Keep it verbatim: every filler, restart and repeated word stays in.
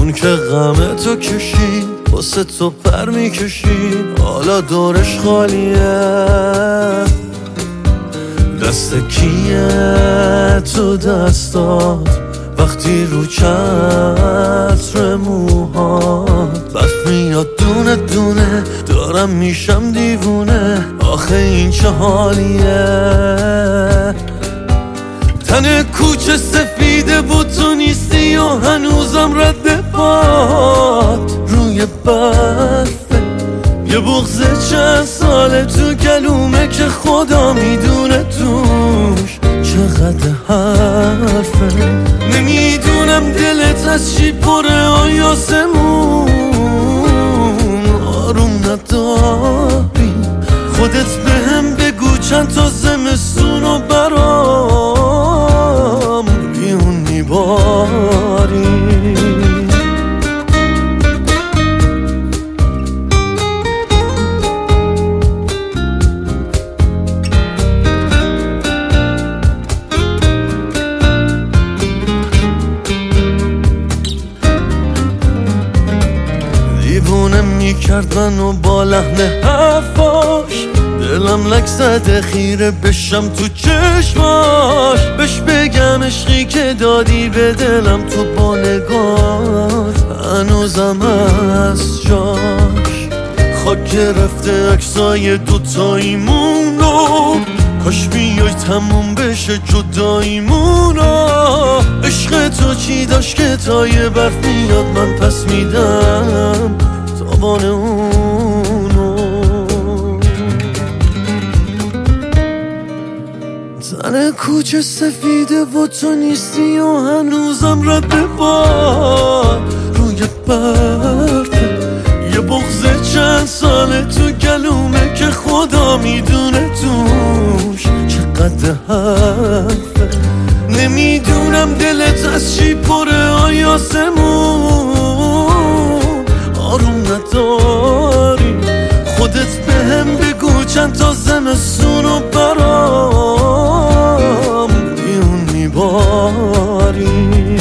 اون که غم تو کشید واسه تو پر میکشید، حالا دورش خالیه. دست کیه تو دستات وقتی رو چتر موهات برف میاد دونه دونه، دارم میشم دیوونه. آخه این چه حالیه؟ تن کوچه سفیده بود تو نیستی و هنوزم رد پات روی برفه. یه بغض چند ساله تو گلومه که خدا میدونه توش چقدر حرفه. نمیدونم دلت از چی پره آیاسمون، آروم نداری. خودت بهم بگو چند تا زمستون و برام بیون میباری. دیوونه میکرد منو با لحن حرفاش، دلم لک زده خیره بشم تو چشماش. بش بگم عشقی که دادی به دلم تو با نگاهت هنوزم از جاش. خاک گرفته عکسای دوتاییمونو، کاش بیای تموم بشه جداییمونو. عشق تو چی داشت که تا یه برف میاد من پس میدم تاوان اونو. تن کوچه سفیده و تو نیستی و هنوزم رد باد روی برفه. یه بغض چند ساله تو گلومه که خدا میدونه توش چقدر حرفه. نمیدونم دلت از چی پره آیاسمون، آروم نداری. خودت بهم بگو چند تا زمستون و برام بیون میباری.